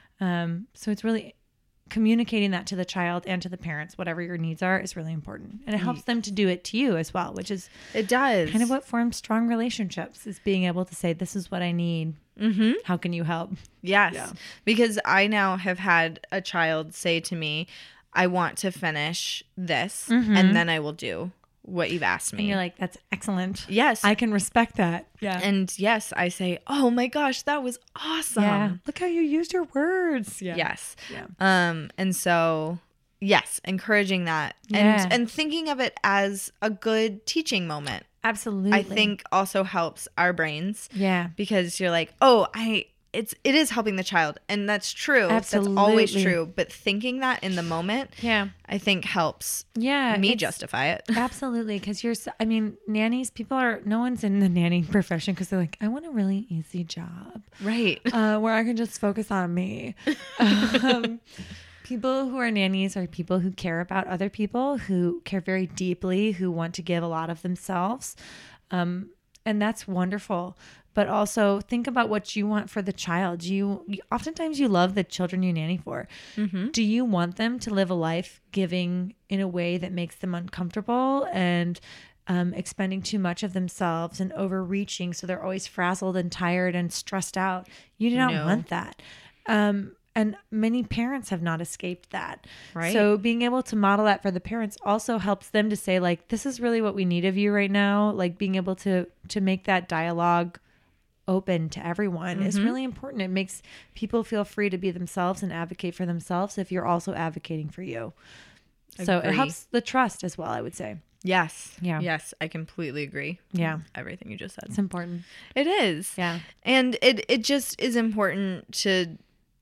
Um, so it's really communicating that to the child and to the parents, whatever your needs are, is really important. And it helps them to do it to you as well, which is It does. kind of what forms strong relationships, is being able to say, this is what I need. Mm-hmm. How can you help? Yes. Yeah. Because I now have had a child say to me, I want to finish this Mhm. and then I will do what you've asked me. And you're like, that's excellent. yes. I can respect that. Yeah. and yes, I say, oh my gosh, that was awesome. yeah. Look how you used your words. Yeah. Yes. Yeah. Um, and so yes, encouraging that Yeah. and and thinking of it as a good teaching moment, Absolutely. I think also helps our brains Yeah. because you're like, oh, I it's it is helping the child, and that's true. That's always Absolutely. true. But thinking that in the moment, Yeah. I think helps Yeah. me it's- justify it. Absolutely. Because you're, so, I mean, nannies, people are, no one's in the nannying profession because they're like, I want a really easy job Right. uh, where I can just focus on me. um, people who are nannies are people who care about other people, who care very deeply, who want to give a lot of themselves. Um, and that's wonderful. But also think about what you want for the child. You, you oftentimes you love the children you nanny for. Mm-hmm. Do you want them to live a life giving in a way that makes them uncomfortable and um, expending too much of themselves and overreaching, so they're always frazzled and tired and stressed out? You do not No. want that. Um, and many parents have not escaped that. Right. So being able to model that for the parents also helps them to say, like, this is really what we need of you right now. Like, being able to to make that dialogue open to everyone is Mm-hmm. really important. It makes people feel free to be themselves and advocate for themselves if you're also advocating for you. So it Agree. helps the trust as well, I would say. Yes. Yeah. Yes, I completely agree. Yeah. with everything you just said. It's important. It is. Yeah. And it it just is important to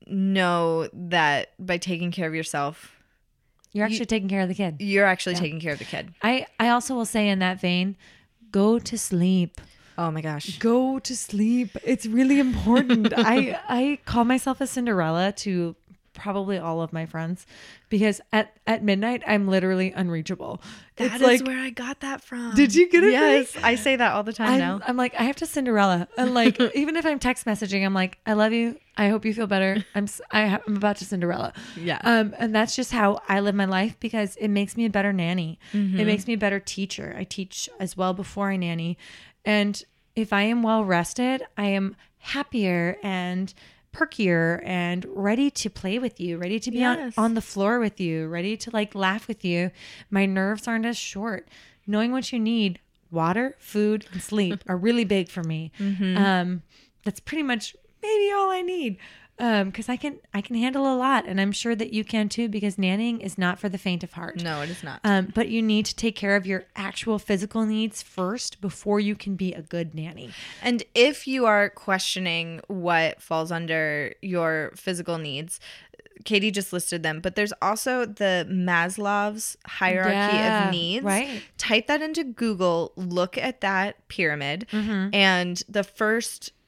know that by taking care of yourself, You're actually taking care of the kid. you're actually Yeah. taking care of the kid. I, I also will say in that vein, go to sleep. Oh my gosh. Go to sleep. It's really important. I I call myself a Cinderella to probably all of my friends because at, at midnight I'm literally unreachable. That it's is like, where I got that from. Did you get it from me? Yes, I say that all the time I'm, now. I'm like, I have to Cinderella. And like, even if I'm text messaging, I'm like, I love you. I hope you feel better. I'm s- I ha- I'm about to Cinderella. Yeah. Um, and that's just how I live my life because it makes me a better nanny. Mm-hmm. It makes me a better teacher. I teach as well before I nanny. And if I am well rested, I am happier and perkier and ready to play with you, ready to be Yes. on, on the floor with you, ready to like laugh with you. My nerves aren't as short. Knowing what you need, water, food, and sleep are really big for me. Mm-hmm. Um, that's pretty much maybe all I need. Um, cause I can, I can handle a lot, and I'm sure that you can too, because nannying is not for the faint of heart. No, it is not. Um, but you need to take care of your actual physical needs first before you can be a good nanny. And if you are questioning what falls under your physical needs, Katie just listed them, but there's also the Maslow's hierarchy Yeah, of needs. right. Type that into Google, look at that pyramid, Mm-hmm. and the first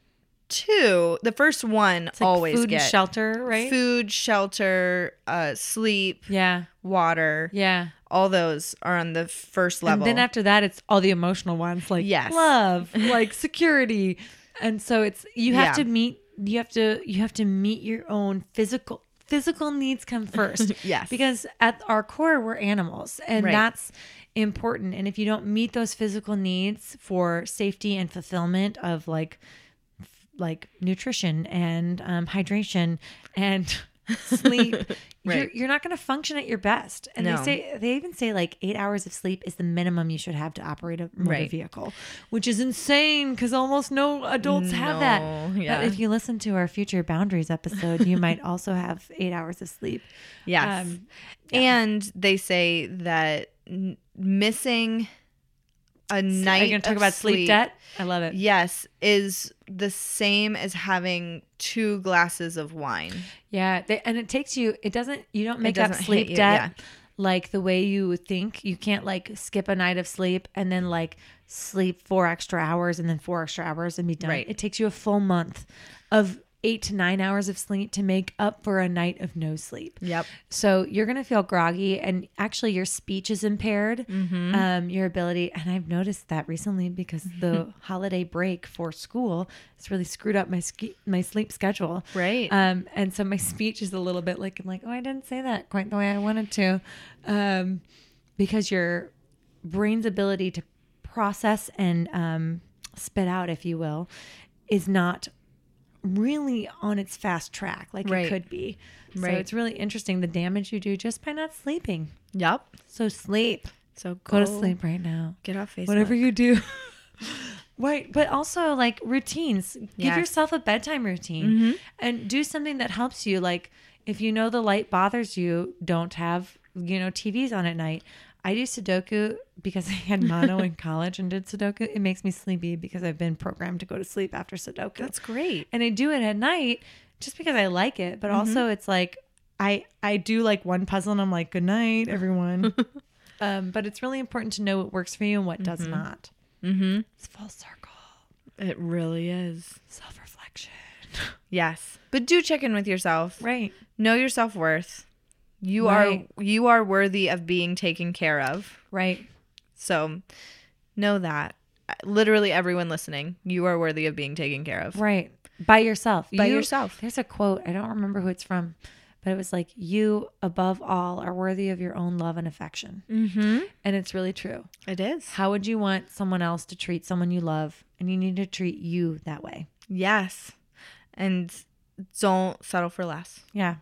two, the first one It's like always food get and shelter, right? food, shelter, uh, sleep, Yeah. water. Yeah. All those are on the first level. And then after that, it's all the emotional ones like Yes. love, like security. And so it's, you have Yeah. to meet, you have to, you have to meet your own physical, physical needs come first. Yes. Because at our core, we're animals and Right. that's important. And if you don't meet those physical needs for safety and fulfillment of like, f- like nutrition and um, hydration and sleep, Right. you're, you're not going to function at your best. And No. they say, they even say like eight hours of sleep is the minimum you should have to operate a motor Right. vehicle, which is insane because almost no adults have that. No, yeah. But if you listen to our future boundaries episode, you might also have eight hours of sleep. Yes. Um, And they say that n- missing a night Are you going to talk of about sleep debt? I love it. Yes, is the same as having two glasses of wine. Yeah. They, and it takes you, it doesn't, you don't make up doesn't hit sleep you, debt yeah. like the way you would think. You can't like skip a night of sleep and then like sleep four extra hours and then four extra hours and be done. Right. It takes you a full month of eight to nine hours of sleep to make up for a night of no sleep. Yep. So you're going to feel groggy and actually your speech is impaired. Mm-hmm. Um, your ability, and I've noticed that recently because the holiday break for school has really screwed up my ski- my sleep schedule. Right. Um, and so my speech is a little bit like, I'm like, oh, I didn't say that quite the way I wanted to. Um, because your brain's ability to process and um, spit out, if you will, is not really on its fast track like Right. it could be. So Right. it's really interesting the damage you do just by not sleeping. Yep. So sleep. So Go to sleep right now. Get off Facebook. Whatever you do. Right. But also like routines. Give Yes. yourself a bedtime routine Mm-hmm. and do something that helps you. Like if you know the light bothers you, don't have, you know, T Vs on at night. I do Sudoku because I had mono in college and did Sudoku. It makes me sleepy because I've been programmed to go to sleep after Sudoku. That's great. And I do it at night just because I like it. But Mm-hmm. also it's like I I do like one puzzle and I'm like, good night, everyone. um, but it's really important to know what works for you and what does not. Mm-hmm. It's full circle. It really is. Self-reflection. Yes. But do check in with yourself. Right. Know your self-worth. You Right. are you are worthy of being taken care of. Right. So know that. Literally everyone listening, you are worthy of being taken care of. Right. By yourself. By You- yourself. There's a quote. I don't remember who it's from, but it was like, you above all are worthy of your own love and affection. Mm-hmm. And it's really true. It is. How would you want someone else to treat someone you love? And you need to treat you that way. Yes. And don't settle for less. Yeah.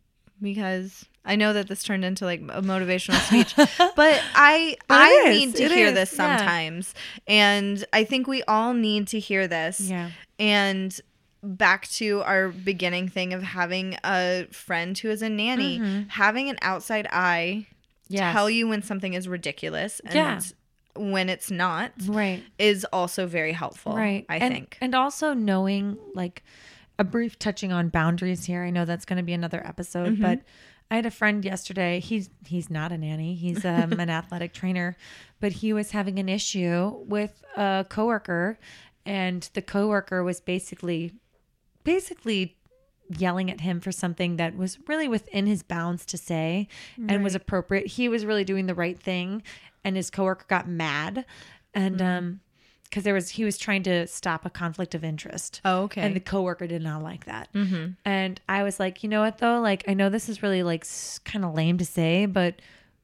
Because I know that this turned into like a motivational speech, but I But I it is. need to It hear is. this Yeah. sometimes. And I think we all need to hear this. Yeah. And back to our beginning thing of having a friend who is a nanny, Mm-hmm. having an outside eye Yes. tell you when something is ridiculous and Yeah. when it's not Right. is also very helpful. Right. I and, think. And also knowing like a brief touching on boundaries here. I know that's going to be another episode, Mm-hmm. but I had a friend yesterday. He's he's not a nanny. He's um, an athletic trainer, but he was having an issue with a coworker, and the coworker was basically basically yelling at him for something that was really within his bounds to say and was appropriate. He was really doing the right thing, and his coworker got mad, and um because there was he was trying to stop a conflict of interest. Oh, okay. And the coworker did not like that. Mm-hmm. And I was like, you know what though? Like, I know this is really like kind of lame to say, but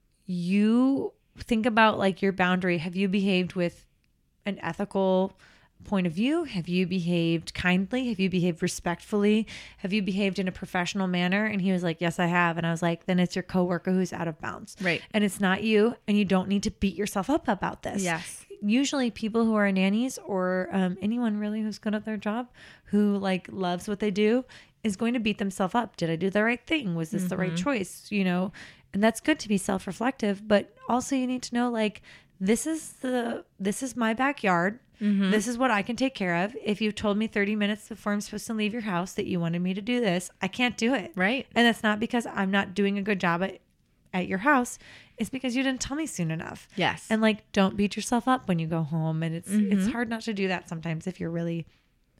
you think about like your boundary. Have you behaved with an ethical point of view? Have you behaved kindly? Have you behaved respectfully? Have you behaved in a professional manner? And he was like, yes, I have. And I was like, then it's your coworker who's out of bounds. Right. And it's not you. And you don't need to beat yourself up about this. Yes. Usually people who are nannies or um, anyone really who's good at their job, who like loves what they do, is going to beat themselves up. Did I do the right thing? Was this the right choice? You know, and that's good to be self-reflective, but also you need to know like, this is the, this is my backyard. Mm-hmm. This is what I can take care of. If you told me thirty minutes before I'm supposed to leave your house that you wanted me to do this, I can't do it. Right. And that's not because I'm not doing a good job at, at your house. It's because you didn't tell me soon enough. Yes. And like, don't beat yourself up when you go home. And it's Mm-hmm. it's hard not to do that sometimes if you're really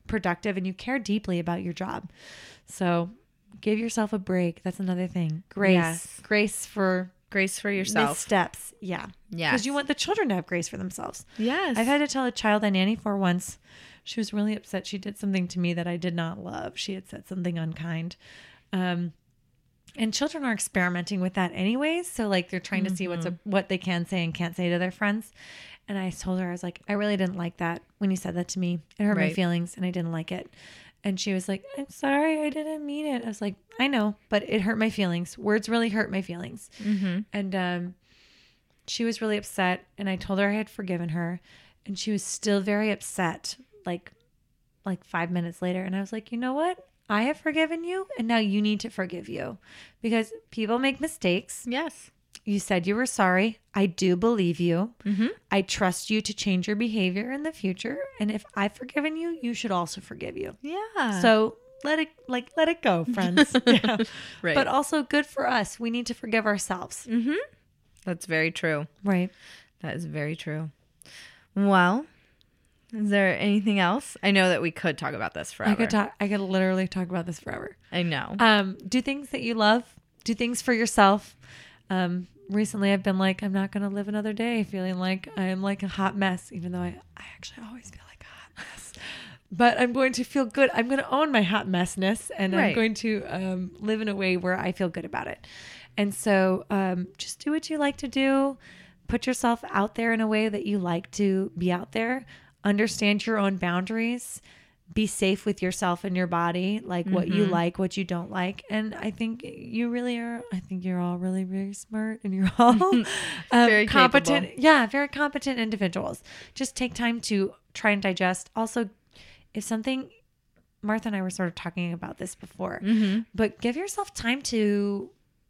productive and you care deeply about your job. So give yourself a break. That's another thing. Grace. Yes. Grace for Grace for yourself. missteps. Yeah. Yes. Because you want the children to have grace for themselves. Yes. I've had to tell a child I nanny for once. She was really upset. She did something to me that I did not love. She had said something unkind. Um, and children are experimenting with that anyways. So like they're trying to see what's a, what they can say and can't say to their friends. And I told her, I was like, I really didn't like that when you said that to me. It hurt my Right. feelings and I didn't like it. And she was like, I'm sorry, I didn't mean it. I was like, I know, but it hurt my feelings. Words really hurt my feelings. Mm-hmm. And um, she was really upset. And I told her I had forgiven her. And she was still very upset, like, like five minutes later. And I was like, you know what? I have forgiven you. And now you need to forgive you. Because people make mistakes. Yes. You said you were sorry. I do believe you. Mm-hmm. I trust you to change your behavior in the future. And if I've forgiven you, you should also forgive you. Yeah. So let it like let it go, friends. Yeah. Right. But also good for us. We need to forgive ourselves. Mm-hmm. That's very true. Right. That is very true. Well, is there anything else? I know that we could talk about this forever. I could talk I could literally talk about this forever. I know. Um, do things that you love. Do things for yourself. Um, recently I've been like, I'm not going to live another day feeling like I'm like a hot mess, even though I, I actually always feel like a hot mess, but I'm going to feel good. I'm going to own my hot messness and Right. I'm going to, um, live in a way where I feel good about it. And so, um, just do what you like to do, put yourself out there in a way that you like to be out there, understand your own boundaries, be safe with yourself and your body, like what you like, what you don't like. And I think you really are, I think you're all really, very smart and you're all um, Very competent. capable. Yeah. Very competent individuals. Just take time to try and digest. Also, if something, Martha and I were sort of talking about this before, Mm-hmm. but give yourself time to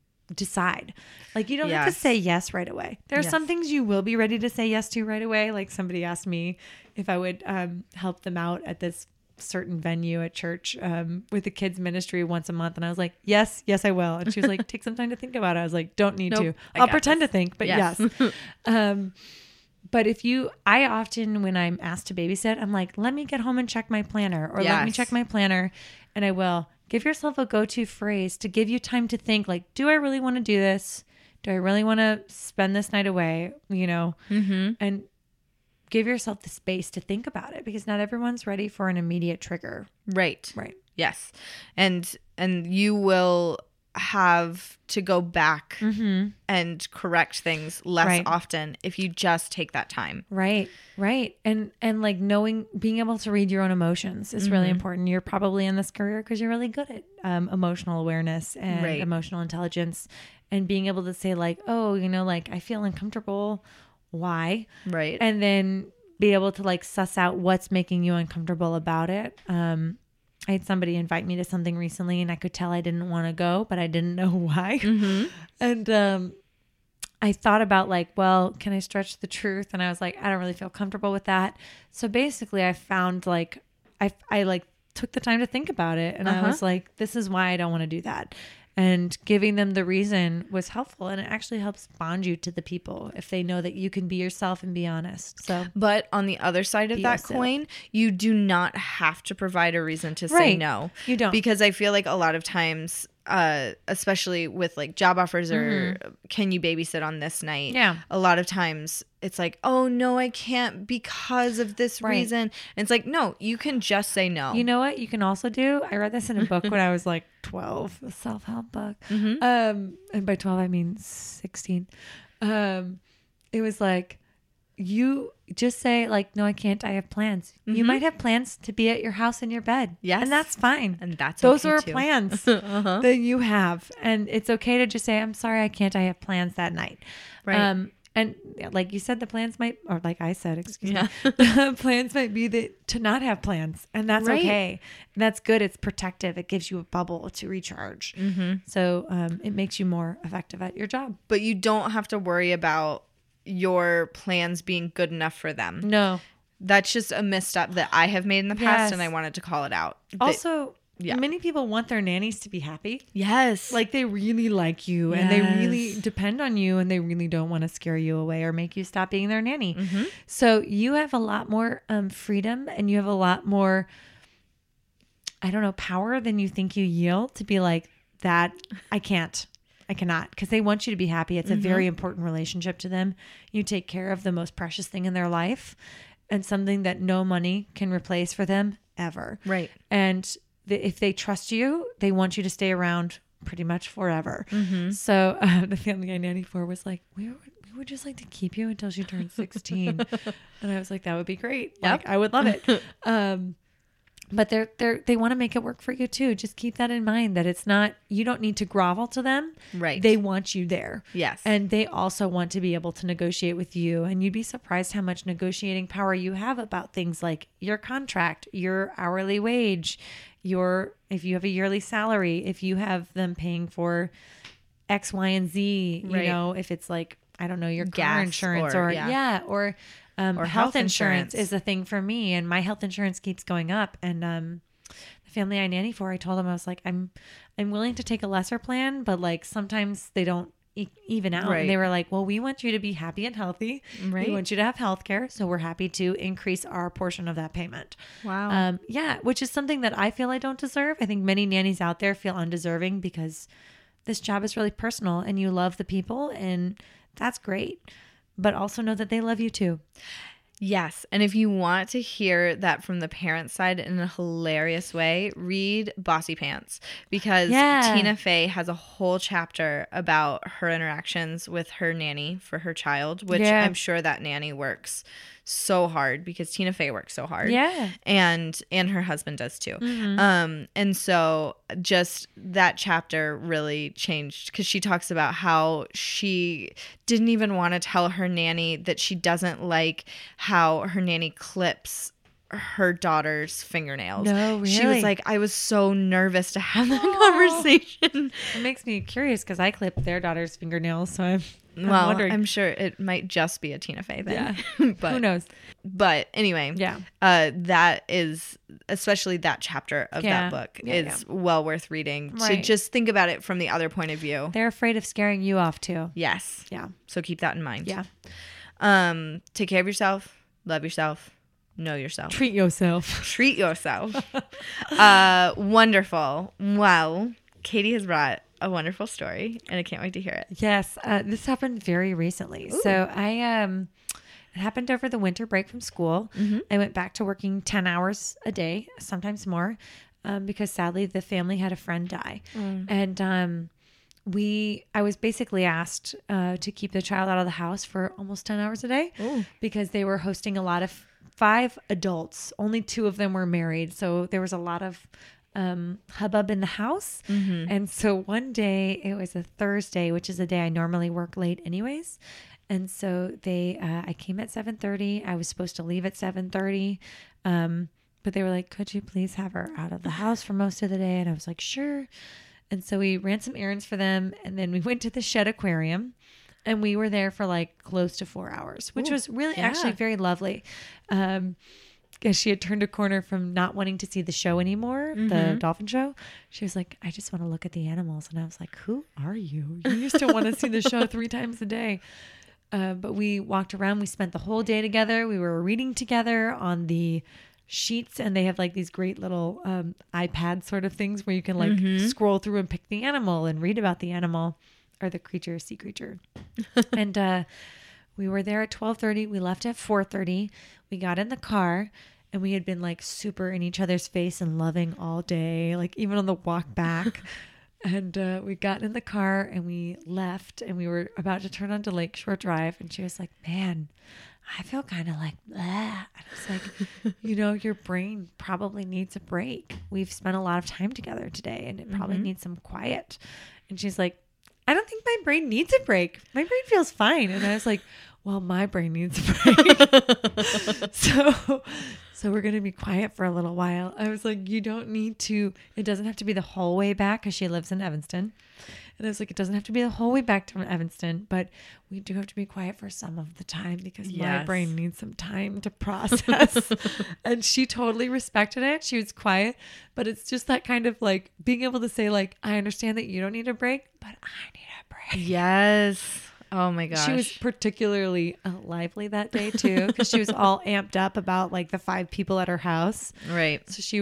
decide. Like you don't have to Yes. say yes right away. There are Yes. some things you will be ready to say yes to right away. Like somebody asked me if I would um, help them out at this certain venue at church um, with the kids ministry once a month. And I was like, yes, yes, I will. And she was like, take some time to think about it. I was like, don't need Nope, to. I I'll got pretend this. to think, but Yes. yes. um, but if you, I often, when I'm asked to babysit, I'm like, let me get home and check my planner or let me Yes. check my planner. And I will. Give yourself a go-to phrase to give you time to think like, do I really want to do this? Do I really want to spend this night away? You know, Mm-hmm. and give yourself the space to think about it because not everyone's ready for an immediate trigger. Right. Right. Yes. And and you will have to go back Mm-hmm. and correct things less Right. often if you just take that time. Right. Right. And, and like knowing, being able to read your own emotions is really Mhm. important. You're probably in this career because you're really good at um, emotional awareness and Right. emotional intelligence and being able to say like, oh, you know, like I feel uncomfortable. Why? Right. And then be able to like suss out what's making you uncomfortable about it. Um, I had somebody invite me to something recently and I could tell I didn't want to go, but I didn't know why. mm-hmm. And um, I thought about like, well, can I stretch the truth? And I was like, I don't really feel comfortable with that. So basically I found like, I, I like took the time to think about it. And Uh-huh. I was like, this is why I don't want to do that. And giving them the reason was helpful. And it actually helps bond you to the people if they know that you can be yourself and be honest. So But on the other side of Be that yourself. coin, you do not have to provide a reason to say Right. no. you don't. Because I feel like a lot of times, uh, especially with like job offers or can you babysit on this night? Mm-hmm. Yeah. A lot of times it's like, oh no, I can't because of this Right. reason. And it's like, no, you can just say no. You know what you can also do? I read this in a book when I was like twelve, a self-help book. Mhm. Um, and by twelve, I mean sixteen. Um, it was like, you just say like, no, I can't. I have plans. You Mhm. might have plans to be at your house in your bed. Yes. And that's fine. And that's Those okay are too. plans uh-huh. that you have. And it's okay to just say, I'm sorry, I can't. I have plans that night. Right. Um, and like you said, the plans might, or like I said, excuse Yeah. me, the plans might be that to not have plans, and that's Right. okay. And that's good. It's protective. It gives you a bubble to recharge. Mm-hmm. So um, it makes you more effective at your job. But you don't have to worry about your plans being good enough for them. No. That's just a misstep that I have made in the past, Yes. and I wanted to call it out. That- Also, yeah. many people want their nannies to be happy. yes. Like they really like you and they really Yes. depend on you and they really don't want to scare you away or make you stop being their nanny. Mhm. So you have a lot more um, freedom and you have a lot more I don't know, power than you think you yield to be like that. I can't, I cannot, because they want you to be happy. It's a mm-hmm. very important relationship to them. You take care of the most precious thing in their life and something that no money can replace for them ever. Right. And the, if they trust you, they want you to stay around pretty much forever. Mm-hmm. So uh, the family I nanny for was like, we would, we would just like to keep you until she turns sixteen. And I was like, that would be great. Yep. Like, I would love it. Um, but they're, they're, they want to make it work for you too. Just keep that in mind that it's not, you don't need to grovel to them. Right. They want you there. Yes. And they also want to be able to negotiate with you. And you'd be surprised how much negotiating power you have about things like your contract, your hourly wage, your, if you have a yearly salary, if you have them paying for X, Y, and Z, you right. know, if it's like, I don't know, your Gas car insurance or, or yeah. yeah, or, um, or health, health insurance, insurance is a thing for me. And my health insurance keeps going up. And, um, the family I nanny for, I told them, I was like, I'm, I'm willing to take a lesser plan, but like sometimes they don't e- even out. Right. And they were like, well, we want you to be happy and healthy. Right. We want you to have health care. So we're happy to increase our portion of that payment. Wow. Um, yeah. Which is something that I feel I don't deserve. I think many nannies out there feel undeserving because this job is really personal and you love the people and that's great. But also know that they love you too. Yes. And if you want to hear that from the parent side in a hilarious way, read Bossy Pants because yeah. Tina Fey has a whole chapter about her interactions with her nanny for her child, which yeah. I'm sure that nanny works so hard because Tina Fey works so hard. Yeah. And and her husband does too. Mm-hmm. Um and so just that chapter really changed because she talks about how she didn't even want to tell her nanny that she doesn't like how her nanny clips her daughter's fingernails. No, really? She was like, I was so nervous to have that Oh. conversation. It makes me curious because I clip their daughter's fingernails. So I'm, I'm well, wondering. I'm sure it might just be a Tina Fey thing. Yeah. But who knows? But anyway, Yeah. uh, that is, especially that chapter of Yeah. that book Yeah, is well worth reading to Right. just think about it from the other point of view. They're afraid of scaring you off too. Yes. Yeah. So keep that in mind. Yeah. Um, take care of yourself, love yourself, know yourself. Treat yourself. Treat yourself. uh, wonderful. Well, Katie has brought a wonderful story and I can't wait to hear it. Yes. Uh, this happened very recently. Ooh. So I, um, it happened over the winter break from school. Mm-hmm. I went back to working ten hours a day, sometimes more, um, because sadly the family had a friend die. Mm. And, um, we, I was basically asked, uh, to keep the child out of the house for almost ten hours a day Ooh. because they were hosting a lot of five adults. Only two of them were married. So there was a lot of, um, hubbub in the house. Mm-hmm. And so one day, it was a Thursday, which is a day I normally work late anyways. And so they, uh, I came at seven thirty. I was supposed to leave at seven thirty. Um, but they were like, could you please have her out of the house for most of the day? And I was like, sure. And so we ran some errands for them. And then we went to the Shed Aquarium and we were there for like close to four hours, which Ooh, was really yeah. actually very lovely. Um, because she had turned a corner from not wanting to see the show anymore, Mm-hmm. the dolphin show. She was like, I just want to look at the animals. And I was like, who are you? You used to want to see the show three times a day. Uh, but we walked around. We spent the whole day together. We were reading together on the sheets, and they have like these great little um, iPad sort of things where you can like Mm-hmm. scroll through and pick the animal and read about the animal or the creature, sea creature. And uh, we were there at twelve thirty. We left at four thirty. We got in the car. And we had been like super in each other's face and loving all day, like even on the walk back. And uh, we got in the car and we left and we were about to turn onto Lakeshore Drive. And she was like, man, I feel kind of like, blah. And I was like, you know, your brain probably needs a break. We've spent a lot of time together today and it probably Mm-hmm. needs some quiet. And she's like, I don't think my brain needs a break. My brain feels fine. And I was like, well, my brain needs a break. so, so we're going to be quiet for a little while. I was like, you don't need to, it doesn't have to be the whole way back because she lives in Evanston. And I was like, it doesn't have to be the whole way back to Evanston, but we do have to be quiet for some of the time because my Yes. brain needs some time to process. And she totally respected it. She was quiet, but it's just that kind of like being able to say like, I understand that you don't need a break, but I need a break. Yes. Oh my gosh. She was particularly uh, lively that day too, because she was all amped up about like the five people at her house. right. So she was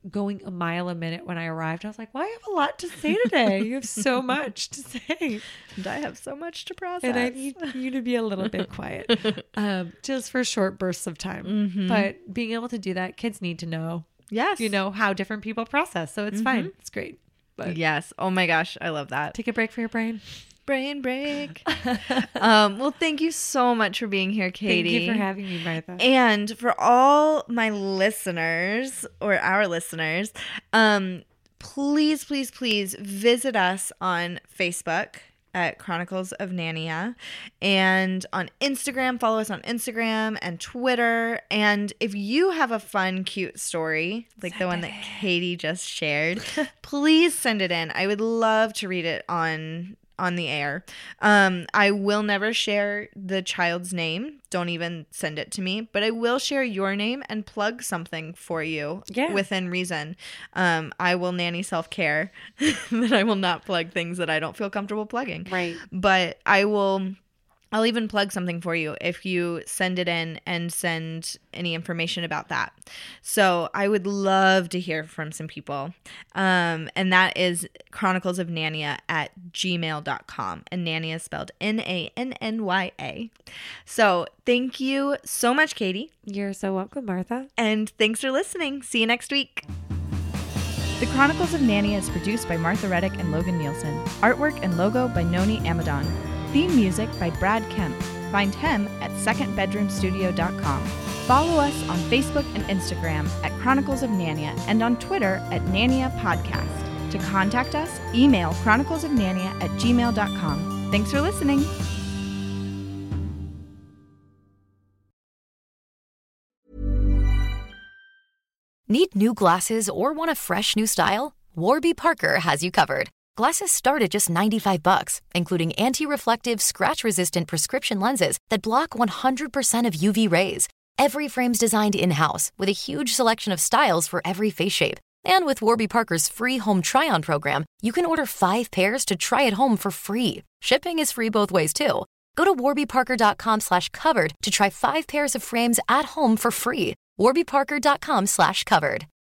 going a mile a minute when I arrived. I was like, well, I have a lot to say today. You have so much to say. And I have so much to process. And I need you to be a little bit quiet, um, just for short bursts of time. Mm-hmm. But being able to do that, kids need to know, yes, you know, how different people process. So it's mm-hmm. fine. It's great. But yes. Oh my gosh. I love that. Take a break for your brain. Brain break. um, well, thank you so much for being here, Katie. Thank you for having me, Martha. And for all my listeners or our listeners, um, please, please, please visit us on Facebook at Chronicles of Nania, and on Instagram, follow us on Instagram and Twitter. And if you have a fun, cute story like send the one that in. Katie just shared, please send it in. I would love to read it on on the air. Um, I will never share the child's name. Don't even send it to me, but I will share your name and plug something for you yeah. within reason. Um, I will nanny self-care that I will not plug things that I don't feel comfortable plugging. Right. But I will, I'll even plug something for you if you send it in and send any information about that. So I would love to hear from some people. Um, and that is chronicles of nania at gmail dot com. And Nania is spelled N A N N Y A. So thank you so much, Katie. You're so welcome, Martha. And thanks for listening. See you next week. The Chronicles of Nania is produced by Martha Reddick and Logan Nielsen. Artwork and logo by Noni Amadon. Theme music by Brad Kemp. Find him at second bedroom studio dot com. Follow us on Facebook and Instagram at Chronicles of Nania and on Twitter at Nania Podcast. To contact us, email chroniclesofnania at gmail dot com. Thanks for listening. Need new glasses or want a fresh new style? Warby Parker has you covered. Glasses start at just ninety-five bucks, including anti-reflective, scratch-resistant prescription lenses that block one hundred percent of U V rays. Every frame's designed in-house with a huge selection of styles for every face shape. And with Warby Parker's free home try-on program, you can order five pairs to try at home for free. Shipping is free both ways, too. Go to warbyparker.com slash covered to try five pairs of frames at home for free. warbyparker.com slash covered.